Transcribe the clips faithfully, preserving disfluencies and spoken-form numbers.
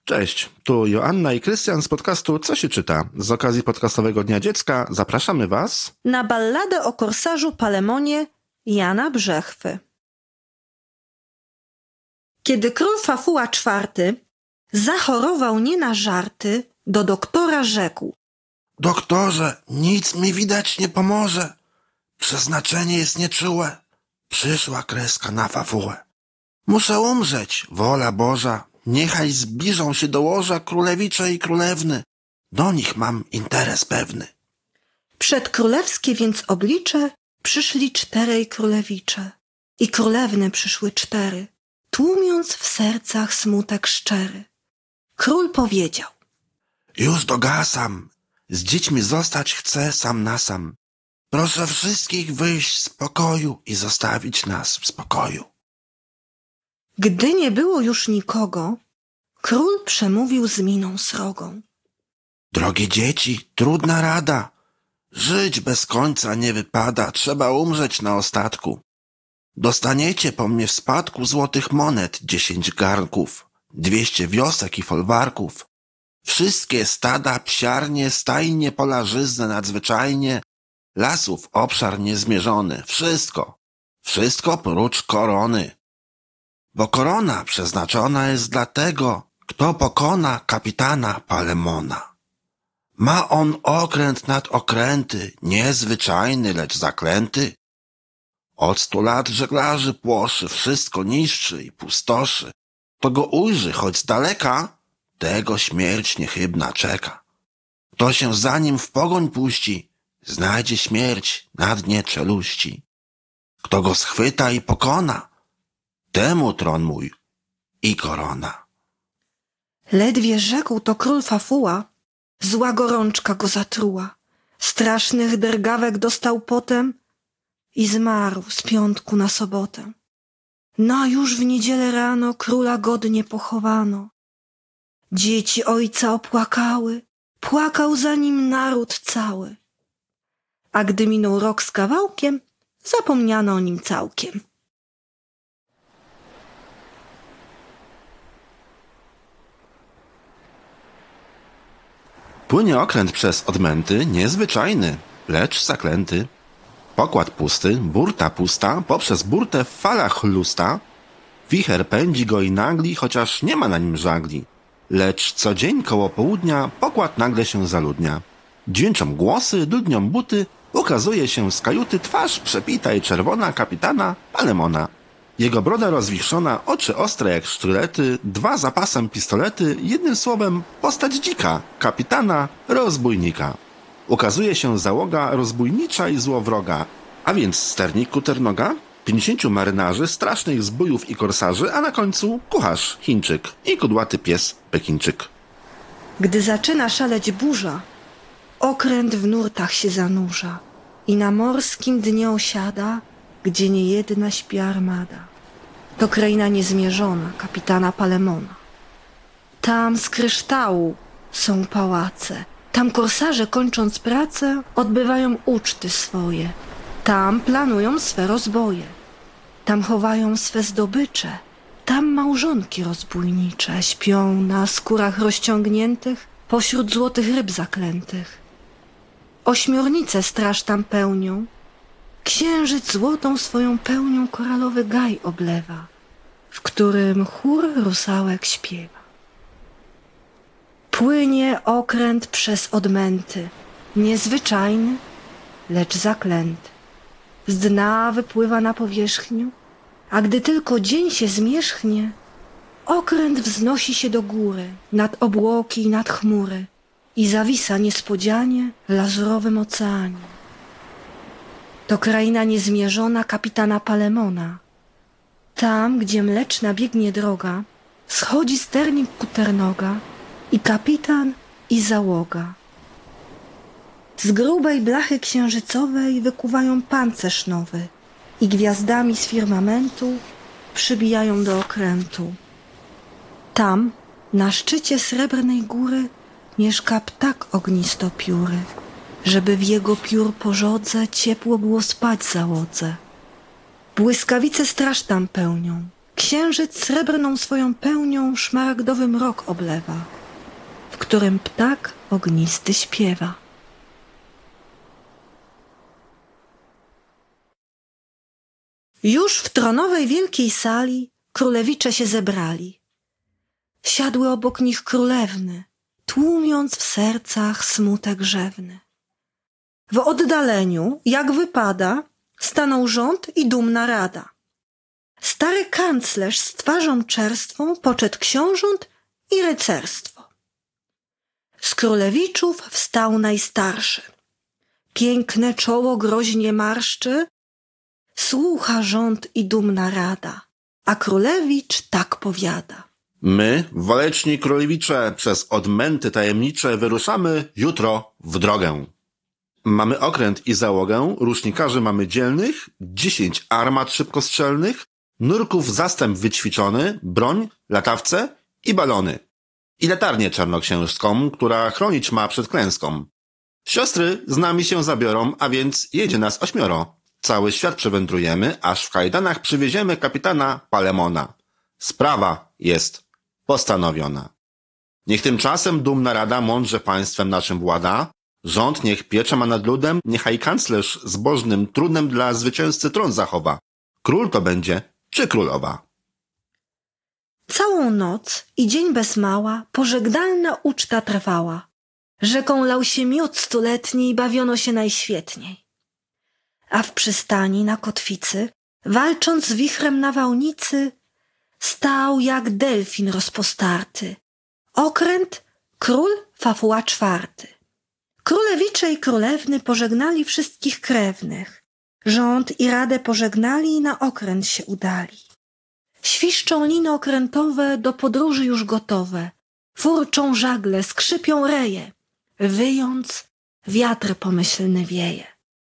Cześć, tu Joanna i Krystian z podcastu Co się czyta? Z okazji podcastowego Dnia Dziecka zapraszamy Was na balladę o korsarzu Palemonie Jana Brzechwy. Kiedy król Fafuła czwarty zachorował nie na żarty, do doktora rzekł: Doktorze, nic mi widać nie pomoże. Przeznaczenie jest nieczułe. Przyszła kreska na Fafułę. Muszę umrzeć, wola Boża. Niechaj zbliżą się do łoża królewicze i królewny. Do nich mam interes pewny. Przed królewskie więc oblicze przyszli czterej królewicze i królewny przyszły cztery, tłumiąc w sercach smutek szczery. Król powiedział: Już dogasam, z dziećmi zostać chcę sam na sam. Proszę wszystkich wyjść z pokoju i zostawić nas w spokoju. Gdy nie było już nikogo, król przemówił z miną srogą: Drogie dzieci, trudna rada. Żyć bez końca nie wypada, trzeba umrzeć na ostatku. Dostaniecie po mnie w spadku złotych monet dziesięć garnków, dwieście wiosek i folwarków. Wszystkie stada, psiarnie, stajnie, pola żyzne nadzwyczajnie, lasów obszar niezmierzony, wszystko, wszystko prócz korony. Bo korona przeznaczona jest dla tego, kto pokona kapitana Palemona. Ma on okręt nad okręty, niezwyczajny, lecz zaklęty. Od stu lat żeglarzy płoszy, wszystko niszczy i pustoszy. Kto go ujrzy choć z daleka, tego śmierć niechybna czeka. Kto się za nim w pogoń puści, znajdzie śmierć na dnie czeluści. Kto go schwyta i pokona, temu tron mój i korona. Ledwie rzekł to król Fafuła, zła gorączka go zatruła. Strasznych drgawek dostał potem i zmarł z piątku na sobotę. No a już w niedzielę rano króla godnie pochowano. Dzieci ojca opłakały, płakał za nim naród cały. A gdy minął rok z kawałkiem, zapomniano o nim całkiem. Płynie okręt przez odmęty, niezwyczajny, lecz zaklęty. Pokład pusty, burta pusta, poprzez burtę w falach lusta. Wicher pędzi go i nagli, chociaż nie ma na nim żagli. Lecz co dzień koło południa pokład nagle się zaludnia. Dźwięczą głosy, dudnią buty, ukazuje się z kajuty twarz przepita i czerwona kapitana Palemona. Jego broda rozwichrzona, oczy ostre jak sztylety, dwa zapasem pistolety, jednym słowem postać dzika, kapitana rozbójnika. Ukazuje się załoga rozbójnicza i złowroga, a więc sternik kuternoga, pięćdziesięciu marynarzy, strasznych zbójów i korsarzy, a na końcu kucharz Chińczyk i kudłaty pies Pekińczyk. Gdy zaczyna szaleć burza, okręt w nurtach się zanurza i na morskim dnie osiada, gdzie niejedna śpi armada. To kraina niezmierzona kapitana Palemona. Tam z kryształu są pałace, tam korsarze kończąc pracę odbywają uczty swoje, tam planują swe rozboje, tam chowają swe zdobycze, tam małżonki rozbójnicze śpią na skórach rozciągniętych pośród złotych ryb zaklętych. Ośmiornice straż tam pełnią, księżyc złotą swoją pełnią koralowy gaj oblewa, w którym chór rusałek śpiewa. Płynie okręt przez odmęty, niezwyczajny, lecz zaklęty. Z dna wypływa na powierzchnię, a gdy tylko dzień się zmierzchnie, okręt wznosi się do góry, nad obłoki i nad chmury i zawisa niespodzianie w lazurowym oceanie. To kraina niezmierzona kapitana Palemona. Tam, gdzie mleczna biegnie droga, schodzi sternik kuternoga i kapitan i załoga. Z grubej blachy księżycowej wykuwają pancerz nowy i gwiazdami z firmamentu przybijają do okrętu. Tam, na szczycie srebrnej góry, mieszka ptak ognistopióry, żeby w jego piór pożodze ciepło było spać załodze. Błyskawice straż tam pełnią, Księżyc srebrną swoją pełnią szmaragdowy mrok oblewa, w którym ptak ognisty śpiewa. Już w tronowej wielkiej sali królewicze się zebrali. Siadły obok nich królewny, tłumiąc w sercach smutek rzewny. W oddaleniu, jak wypada, stanął rząd i dumna rada. Stary kanclerz z twarzą czerstwą poczet książąt i rycerstwo. Z królewiczów wstał najstarszy. Piękne czoło groźnie marszczy, słucha rząd i dumna rada, a królewicz tak powiada. My, waleczni królewicze, przez odmęty tajemnicze wyruszamy jutro w drogę. Mamy okręt i załogę, rusznikarzy mamy dzielnych, dziesięć armat szybkostrzelnych, nurków zastęp wyćwiczony, broń, latawce i balony. I latarnię czarnoksiężską, która chronić ma przed klęską. Siostry z nami się zabiorą, a więc jedzie nas ośmioro. Cały świat przewędrujemy, aż w kajdanach przywieziemy kapitana Palemona. Sprawa jest postanowiona. Niech tymczasem dumna rada mądrze państwem naszym włada, rząd niech pieczę ma nad ludem, niechaj kanclerz zbożnym trudem dla zwycięzcy tron zachowa. Król to będzie, czy królowa? Całą noc i dzień bez mała pożegnalna uczta trwała. Rzeką lał się miód stuletni i bawiono się najświetniej. A w przystani na kotwicy, walcząc z wichrem nawałnicy, stał jak delfin rozpostarty. Okręt król Fafuła czwarty. Królewicze i królewny pożegnali wszystkich krewnych. Rząd i radę pożegnali i na okręt się udali. Świszczą liny okrętowe, do podróży już gotowe. Furczą żagle, skrzypią reje. Wyjąc, wiatr pomyślny wieje.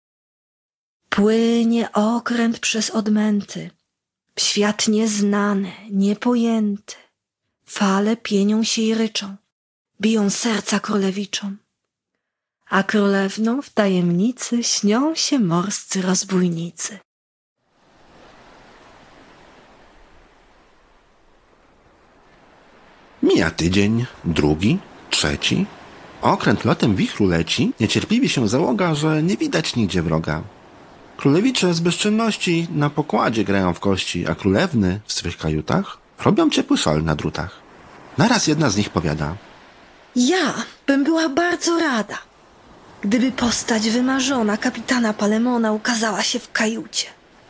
Płynie okręt przez odmęty. W świat nieznany, niepojęty. Fale pienią się i ryczą. Biją serca królewiczom. A królewną w tajemnicy śnią się morscy rozbójnicy. Mija tydzień, drugi, trzeci. Okręt lotem wichru leci, niecierpliwi się załoga, że nie widać nigdzie wroga. Królewicze z bezczynności na pokładzie grają w kości, a królewny w swych kajutach robią ciepły szal na drutach. Naraz jedna z nich powiada: Ja bym była bardzo rada, gdyby postać wymarzona kapitana Palemona ukazała się w kajucie.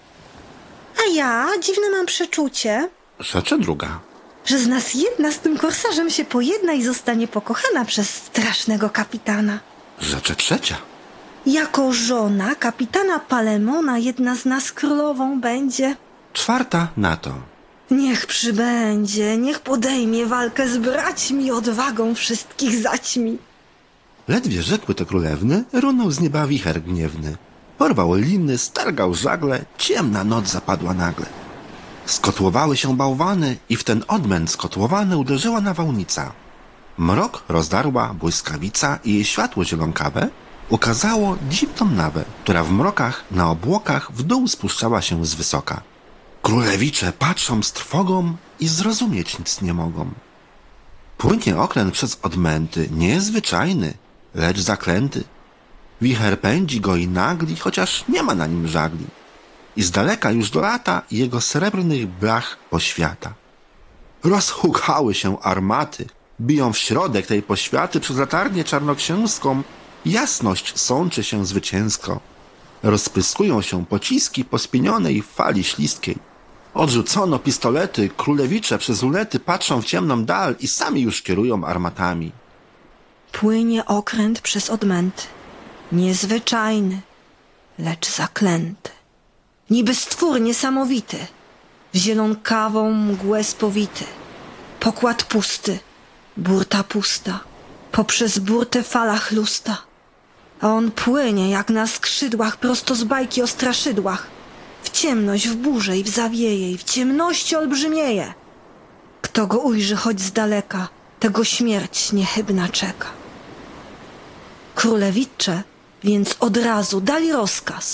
A ja dziwne mam przeczucie, rzecze druga, że z nas jedna z tym korsarzem się pojedna i zostanie pokochana przez strasznego kapitana. rzecze trzecia, Jako żona kapitana Palemona jedna z nas królową będzie. czwarta na to: Niech przybędzie, niech podejmie walkę z braćmi, odwagą wszystkich zaćmi. Ledwie rzekły te królewny, runął z nieba wicher gniewny. Porwał liny, stargał żagle, ciemna noc zapadła nagle. Skotłowały się bałwany i w ten odmęt skotłowany uderzyła nawałnica. Mrok rozdarła błyskawica i jej światło zielonkawe ukazało dziwną nawę, która w mrokach na obłokach w dół spuszczała się z wysoka. Królewicze patrzą z trwogą i zrozumieć nic nie mogą. Płynie okręt przez odmęty, niezwyczajny, lecz zaklęty. Wicher pędzi go i nagli, chociaż nie ma na nim żagli. I z daleka już dolata jego srebrnych blach poświata. Rozhukały się armaty, biją w środek tej poświaty przez latarnię czarnoksięską. Jasność sączy się zwycięsko. Rozpyskują się pociski po spienionej fali śliskiej. Odrzucono pistolety, królewicze przez lunety patrzą w ciemną dal i sami już kierują armatami. Płynie okręt przez odmęty, niezwyczajny, lecz zaklęty. Niby stwór niesamowity, w zielonkawą mgłę spowity. Pokład pusty, burta pusta, poprzez burtę fala chlusta. A on płynie jak na skrzydłach prosto z bajki o straszydłach. W ciemność, w burzę i w zawieje, i w ciemności olbrzymieje. Kto go ujrzy choć z daleka, tego śmierć niechybna czeka. Królewicze więc od razu dali rozkaz.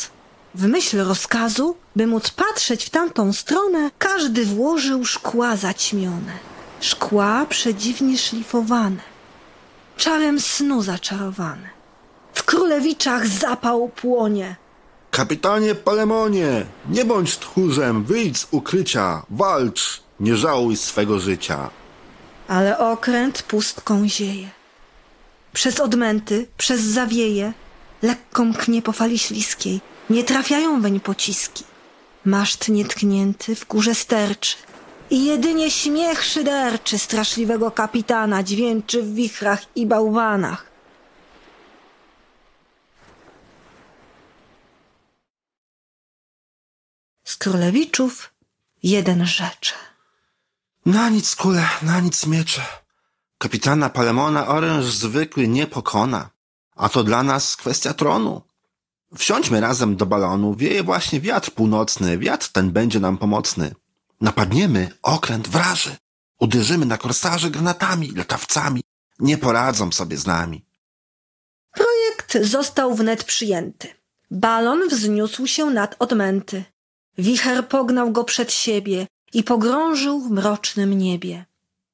W myśl rozkazu, by móc patrzeć w tamtą stronę, każdy włożył szkła zaćmione, szkła przedziwnie szlifowane, czarem snu zaczarowane. W Królewiczach zapał płonie. Kapitanie Palemonie, nie bądź tchórzem, wyjdź z ukrycia, walcz, nie żałuj swego życia. Ale okręt pustką zieje. Przez odmęty, przez zawieje, lekko mknie po fali śliskiej, nie trafiają weń pociski. Maszt nietknięty w górze sterczy i jedynie śmiech szyderczy straszliwego kapitana dźwięczy w wichrach i bałwanach. Z Królewiczów jeden rzecze. Na nic kule, na nic miecze. Kapitana Palemona oręż zwykły nie pokona, a to dla nas kwestia tronu. Wsiądźmy razem do balonu, wieje właśnie wiatr północny, wiatr ten będzie nam pomocny. Napadniemy, okręt wraży, uderzymy na korsarzy granatami, latawcami, nie poradzą sobie z nami. Projekt został wnet przyjęty. Balon wzniósł się nad odmęty. Wicher pognał go przed siebie i pogrążył w mrocznym niebie.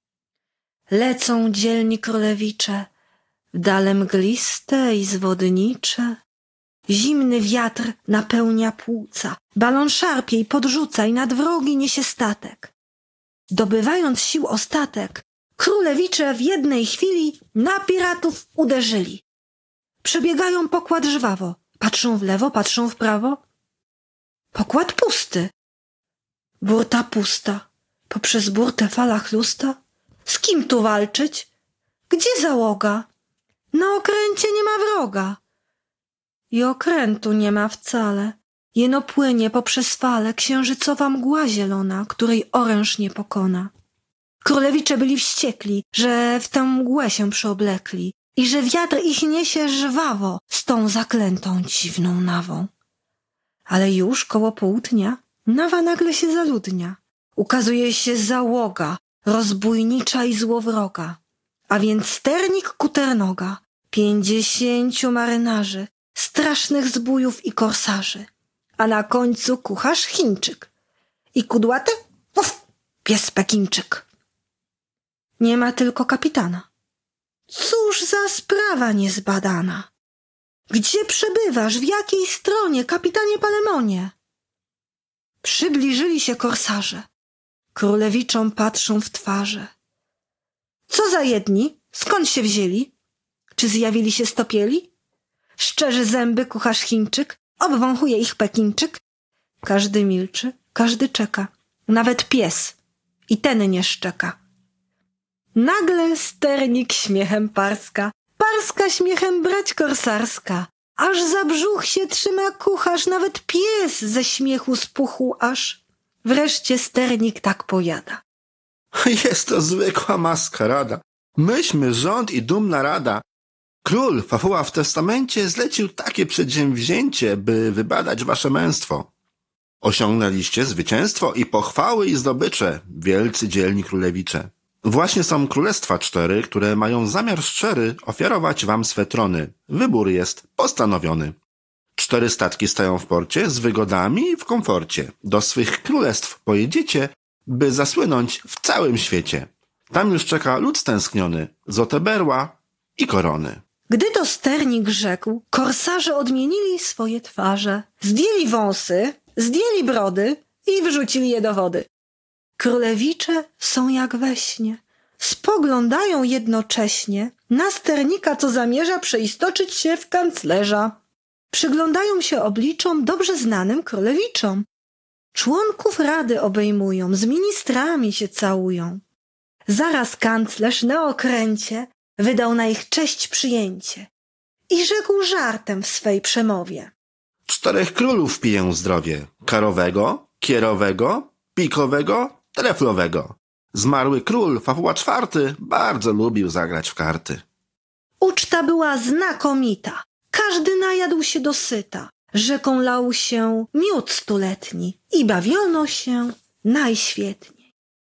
Lecą dzielni królewicze, w dale mgliste i zwodnicze. Zimny wiatr napełnia płuca, balon szarpie i podrzuca i nad wrogi niesie statek. Zdobywając sił ostatek, królewicze w jednej chwili na piratów uderzyli. Przebiegają pokład żwawo, patrzą w lewo, patrzą w prawo. Pokład pusty. Burta pusta, poprzez burtę fala chlusta. Z kim tu walczyć? Gdzie załoga? Na okręcie nie ma wroga. I okrętu nie ma wcale. Jeno płynie poprzez fale księżycowa mgła zielona, której oręż nie pokona. Królewicze byli wściekli, że w tę mgłę się przyoblekli i że wiatr ich niesie żwawo z tą zaklętą dziwną nawą. Ale już koło południa nawa nagle się zaludnia. Ukazuje się załoga, rozbójnicza i złowroga, a więc sternik Kuternoga, pięćdziesięciu marynarzy, strasznych zbójów i korsarzy, a na końcu kucharz Chińczyk i kudłaty, uf, pies Pekińczyk. Nie ma tylko kapitana. Cóż za sprawa niezbadana? Gdzie przebywasz, w jakiej stronie, kapitanie Palemonie? Przybliżyli się korsarze. Królewiczom patrzą w twarze. Co za jedni? Skąd się wzięli? Czy zjawili się stopieli? Szczerzy zęby kucharz Chińczyk, obwąchuje ich Pekińczyk. Każdy milczy, każdy czeka. Nawet pies. I ten nie szczeka. Nagle sternik śmiechem parska, parska śmiechem brać korsarska. Aż za brzuch się trzyma kucharz, nawet pies ze śmiechu spuchł aż. Wreszcie sternik tak pojada. Jest to zwykła maskarada. Myśmy rząd i dumna rada. Król Fafuła w testamencie zlecił takie przedsięwzięcie, by wybadać wasze męstwo. Osiągnęliście zwycięstwo i pochwały i zdobycze, wielcy dzielni królewicze. Właśnie są królestwa cztery, które mają zamiar szczery ofiarować wam swe trony. Wybór jest postanowiony. Cztery statki stoją w porcie z wygodami i w komforcie. Do swych królestw pojedziecie, by zasłynąć w całym świecie. Tam już czeka lud stęskniony, złote berła i korony. Gdy to sternik rzekł, korsarze odmienili swoje twarze. Zdjęli wąsy, zdjęli brody i wrzucili je do wody. Królewicze są jak we śnie. Spoglądają jednocześnie na sternika, co zamierza przeistoczyć się w kanclerza. Przyglądają się obliczom dobrze znanym królewiczom. Członków rady obejmują, z ministrami się całują. Zaraz kanclerz na okręcie wydał na ich cześć przyjęcie i rzekł żartem w swej przemowie. Czterech królów piję zdrowie. Karowego, kierowego, pikowego, treflowego. Zmarły król Fafuła czwarty bardzo lubił zagrać w karty. Uczta była znakomita. Każdy najadł się dosyta. Rzeką lał się miód stuletni i bawiono się najświetniej.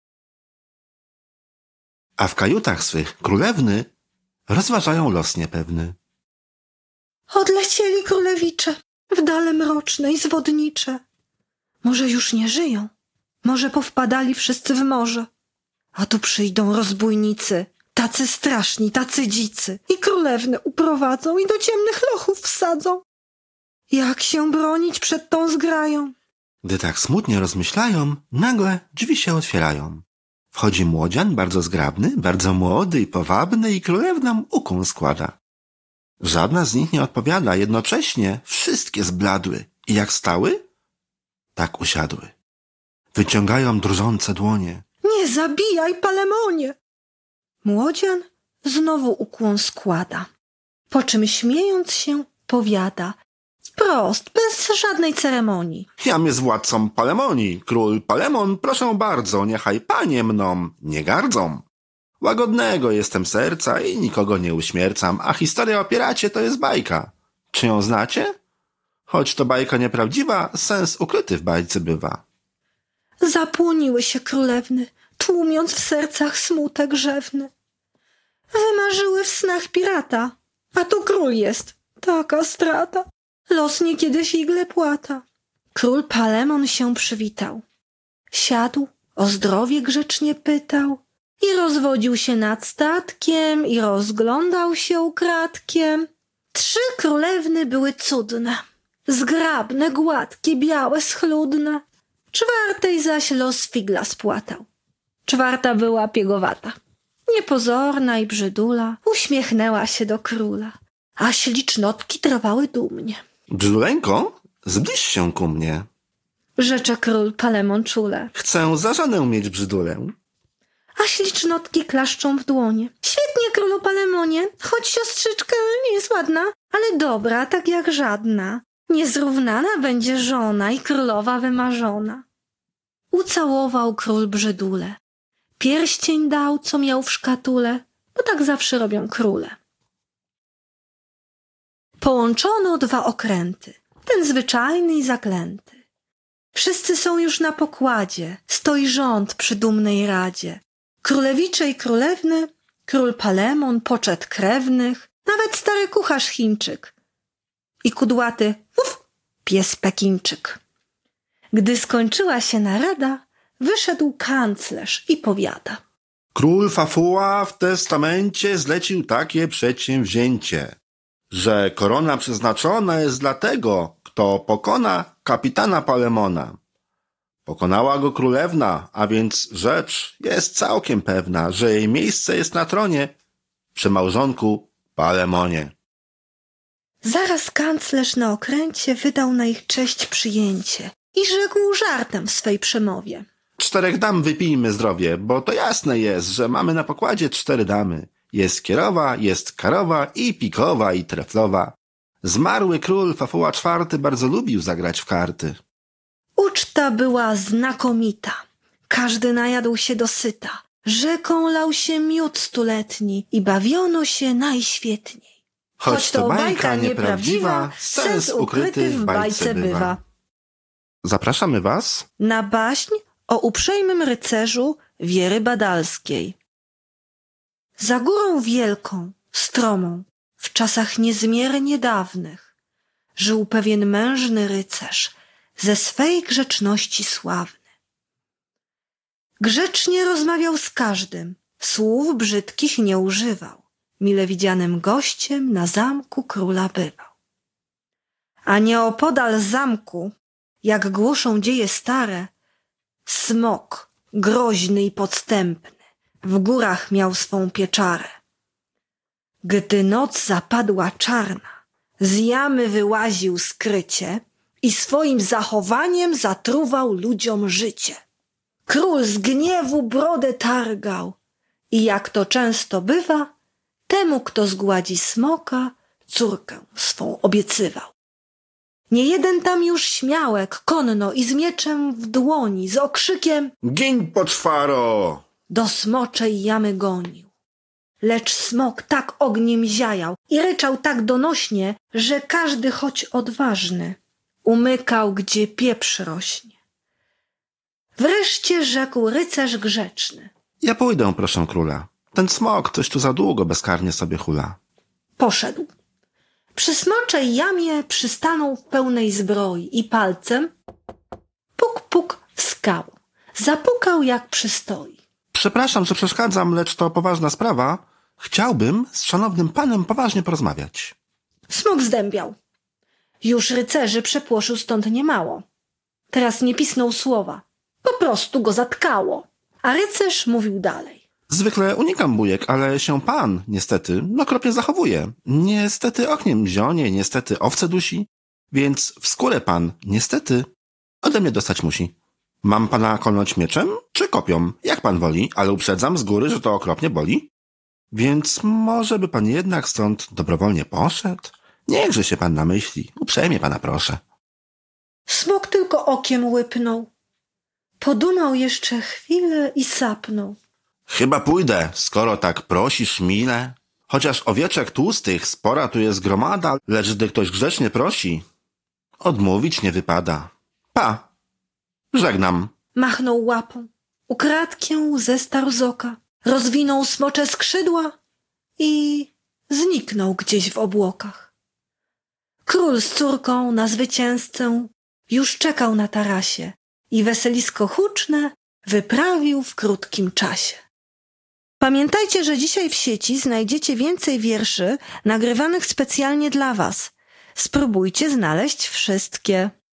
A w kajutach swych królewny rozważają los niepewny. Odlecieli królewicze. w dale mroczne i zwodnicze. Może już nie żyją, może powpadali wszyscy w morze. A tu przyjdą rozbójnicy, tacy straszni, tacy dzicy, i królewnę uprowadzą i do ciemnych lochów wsadzą. Jak się bronić przed tą zgrają? Gdy tak smutnie rozmyślają, nagle drzwi się otwierają. Wchodzi młodzian, bardzo zgrabny, bardzo młody i powabny, i królewna ukłon składa. Żadna z nich nie odpowiada, jednocześnie wszystkie zbladły i jak stały, tak usiadły. Wyciągają drżące dłonie. Nie zabijaj, Palemonie! Młodzian znowu ukłon składa, po czym śmiejąc się powiada, wprost, bez żadnej ceremonii. Jam jest władcą Palemonii, król Palemon, proszę bardzo, niechaj panie mną nie gardzą. Łagodnego jestem serca i nikogo nie uśmiercam, a historia o piracie to jest bajka. Czy ją znacie? Choć to bajka nieprawdziwa, sens ukryty w bajce bywa. Zapłoniły się królewny, tłumiąc w sercach smutek rzewny. Wymarzyły w snach pirata, a tu król jest, taka strata. Los niekiedy figle płata. Król Palemon się przywitał. Siadł, o zdrowie grzecznie pytał i rozwodził się nad statkiem i rozglądał się ukradkiem. Trzy królewny były cudne, zgrabne, gładkie, białe, schludne. Czwartej zaś los figla spłatał. Czwarta była piegowata, niepozorna i brzydula, uśmiechnęła się do króla, a ślicznotki trwały dumnie. Brzyduleńko, zbliż się ku mnie. Rzecze król Palemon czule. Chcę za żonę mieć brzydulę. A ślicznotki klaszczą w dłonie. Świetnie, królu Palemonie, choć siostrzyczka nie jest ładna, ale dobra, tak jak żadna. Niezrównana będzie żona i królowa wymarzona. Ucałował król brzydule. Pierścień dał, co miał w szkatule, bo tak zawsze robią króle. Połączono dwa okręty, ten zwyczajny i zaklęty. Wszyscy są już na pokładzie, stoi rząd przy dumnej radzie. Królewicze i królewny, król Palemon, poczet krewnych, nawet stary kucharz Chińczyk i kudłaty, uf, pies Pekińczyk. Gdy skończyła się narada, wyszedł kanclerz i powiada. Król Fafuła w testamencie zlecił takie przedsięwzięcie, że korona przeznaczona jest dla tego, kto pokona kapitana Palemona. Pokonała go królewna, a więc rzecz jest całkiem pewna, że jej miejsce jest na tronie przy małżonku Palemonie. Zaraz kanclerz na okręcie wydał na ich cześć przyjęcie i rzekł żartem w swej przemowie. Czterech dam wypijmy zdrowie, bo to jasne jest, że mamy na pokładzie cztery damy. Jest kierowa, jest karowa i pikowa i treflowa. Zmarły król Fafuła czwarty bardzo lubił zagrać w karty. Uczta była znakomita. Każdy najadł się dosyta. Rzeką lał się miód stuletni i bawiono się najświetniej. Choć to bajka nieprawdziwa, sens ukryty w bajce bywa. Zapraszamy was na baśń o uprzejmym rycerzu Wiery Badalskiej. Za górą wielką, stromą, w czasach niezmiernie dawnych, żył pewien mężny rycerz, ze swej grzeczności sławny. Grzecznie rozmawiał z każdym, słów brzydkich nie używał, mile widzianym gościem na zamku króla bywał. A nieopodal zamku, jak głoszą dzieje stare, smok, groźny i podstępny, w górach miał swą pieczarę. Gdy noc zapadła czarna, z jamy wyłaził skrycie i swoim zachowaniem zatruwał ludziom życie. Król z gniewu brodę targał i jak to często bywa, temu, kto zgładzi smoka, córkę swą obiecywał. Niejeden tam już śmiałek, konno i z mieczem w dłoni, z okrzykiem Giń, poczwaro! do smoczej jamy gonił. Lecz smok tak ogniem ziajał i ryczał tak donośnie, że każdy choć odważny umykał, gdzie pieprz rośnie. Wreszcie rzekł rycerz grzeczny. Ja pójdę, proszę króla. Ten smok coś tu za długo bezkarnie sobie hula. Poszedł. Przy smoczej jamie przystanął w pełnej zbroi i palcem puk, puk w skał. Zapukał jak przystoi. Przepraszam, że przeszkadzam, lecz to poważna sprawa. Chciałbym z szanownym panem poważnie porozmawiać. Smok zdębiał. Już rycerzy przepłoszył stąd niemało. Teraz nie pisnął słowa. Po prostu go zatkało. A rycerz mówił dalej. Zwykle unikam bujek, ale się pan, niestety, okropnie zachowuje. Niestety okniem zionie, niestety owce dusi, więc w skórę pan, niestety, ode mnie dostać musi. Mam pana kolnąć mieczem czy kopią? Jak pan woli, ale uprzedzam z góry, że to okropnie boli. Więc może by pan jednak stąd dobrowolnie poszedł? Niechże się pan namyśli, uprzejmie pana proszę. Smok tylko okiem łypnął. Podumał jeszcze chwilę i sapnął. Chyba pójdę, skoro tak prosisz mile. Chociaż owieczek tłustych spora tu jest gromada, lecz gdy ktoś grzecznie prosi, odmówić nie wypada. Pa! Żegnam. Machnął łapą, ukradkiem zestarł z oka, rozwinął smocze skrzydła i zniknął gdzieś w obłokach. Król z córką na zwycięzcę już czekał na tarasie i weselisko huczne wyprawił w krótkim czasie. Pamiętajcie, że dzisiaj w sieci znajdziecie więcej wierszy nagrywanych specjalnie dla was. Spróbujcie znaleźć wszystkie.